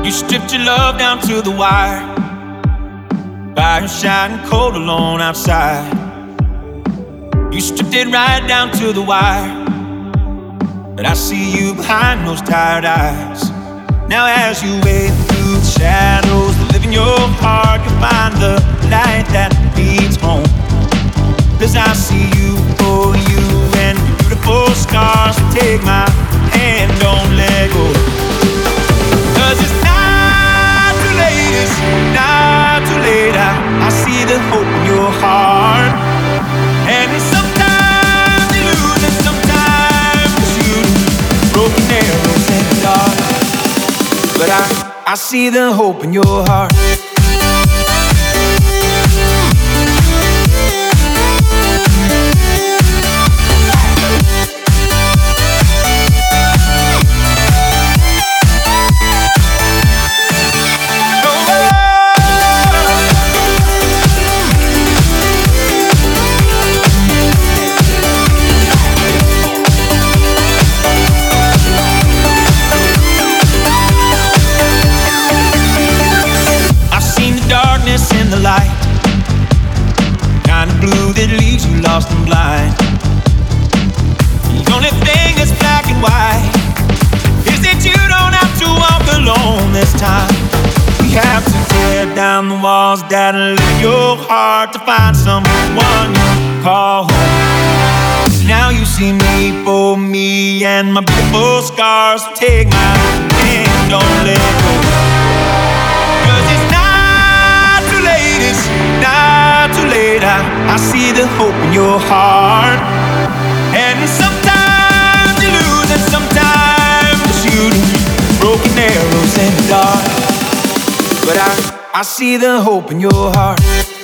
You stripped your love down to the wire. Fire shining cold alone outside. You stripped it right down to the wire. But I see you behind those tired eyes. Now as you wade through the shadows that live in your heart, you'll find the light that leads home. 'Cause I see you for you and your beautiful scars. Take my hand, don't let go. 'Cause it's not too late, it's not too late. I see the hope in your heart. And sometimes you lose and sometimes you shoot broken arrows in the dark. But I see the hope in your heart. In the light, kind of blue that leaves you lost and blind. The only thing that's black and white is that you don't have to walk alone this time. We have to tear down the walls that live in your heart to find someone you call home. Now you see me for me and my beautiful scars. Take my hand, don't let go. 'Cause it's not too late, I see the hope in your heart. And sometimes you lose and sometimes you shoot broken arrows in the dark. But I see the hope in your heart.